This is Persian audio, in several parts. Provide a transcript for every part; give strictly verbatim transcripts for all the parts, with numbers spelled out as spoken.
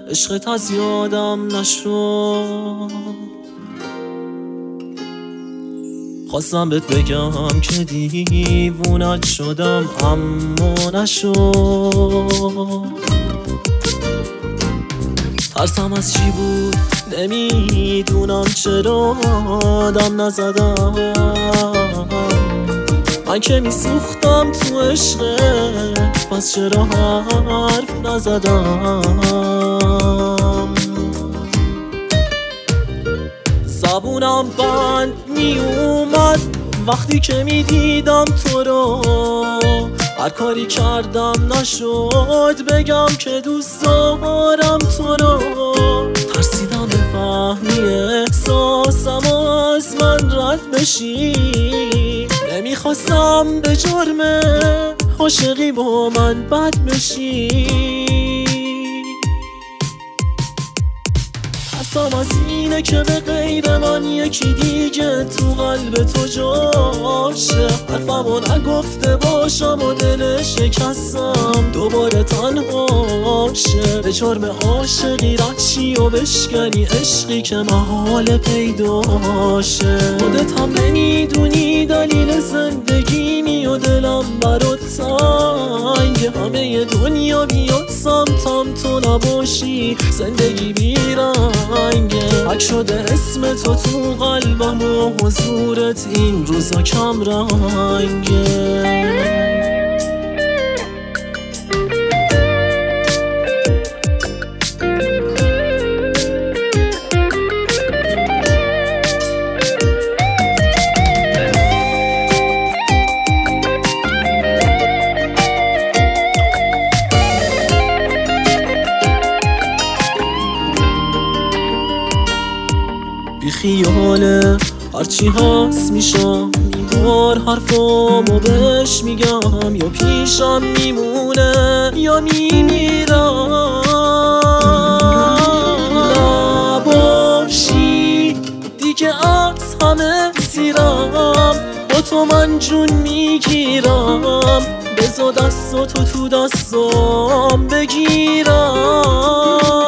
عشقت از یادم نشد. خواستم بهت بگم که دیوونت شدم اما نشد. ترسم از چی بود نمیدونم، چرا آدم نزدم. من که میسوختم تو عشقت، پس چرا حرف نزدم. زبونم بند میومد وقتی که میدیدم تو رو. هر کاری کردم نشد بگم که دوست دارم تو رو. ترسیدم بفهمی احساسم از من رد بشی. نمیخواستم به جرم عاشقی با من بد بشی. ترسم از اینه که به غیر من یکی دیگه تو قلب تو جاشه. حرفمو نگفته باشم و دل شکستم دوباره تنها شه. به جرم عاشقی رد چی و بشکنی عشقی که محال پیداشه. خودت هم نمیدونی دلیل زندگیمی و دلم برات تنگه. همه دنیا بیاد سمتم تو نباشی زندگی بیرنگه. حک شده اسم تو تو قلبم و حضورت این روزا کم رنگه. بی خیاله هرچی هست میشم، این بار حرفامو بهش میگم. یا پیشم میمونه یا میمیرم. نباشی دیگه از همه سیرم، با تو من جون میگیرم. بذار دستاتو تو دستام بگیرم.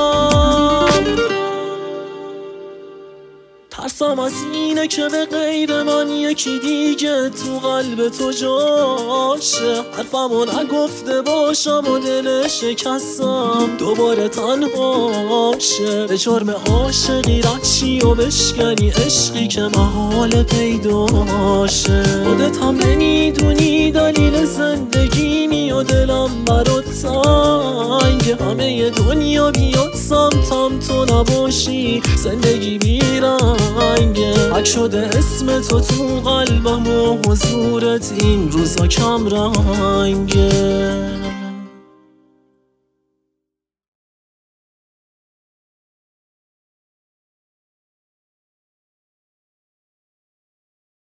ترسم از اینه که به غیر من یکی دیگه تو قلب تو جاشه. حرفمو نگفته باشم و دل شکستم دوباره تنها شه. به جرم عاشقی رد چی و بشکنی عشقی که محال پیداشه. خودت هم نمیدونی دلیل زندگیمی و دلم برات تنگه. همه دنیا بیاد سمتم تو نباشی زندگی بیرنگه. حک شده اسم تو تو قلبم و حضورت این روزا کم رنگه.